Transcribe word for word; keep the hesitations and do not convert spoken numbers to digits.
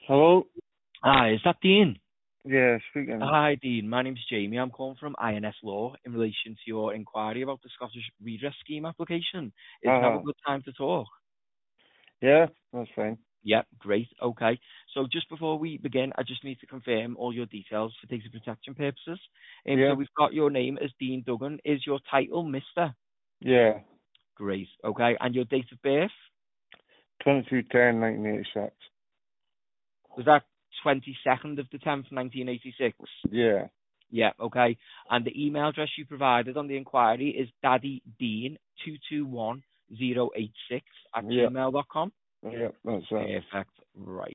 Hello? Hi, is that Dean? Yeah, speaking. Hi, Dean. My name's Jamie. I'm calling from I N S Law in relation to your inquiry about the Scottish Redress Scheme application. Is now a Uh-huh. good time to talk? Yeah, that's fine. Yep, great. Okay. So just before we begin, I just need to confirm all your details for data protection purposes. Um, so Yeah? we've got your name as Dean Duggan. Is your title Mister? Yeah. Great. Okay. And your date of birth? twenty-two ten nineteen eighty-six. Was that twenty-second of the tenth, nineteen eighty-six? Yeah. Yeah, okay. And the email address you provided on the inquiry is daddydean two two one zero eight six at Yeah. gmail dot com. Yeah, that's it. Perfect. Right.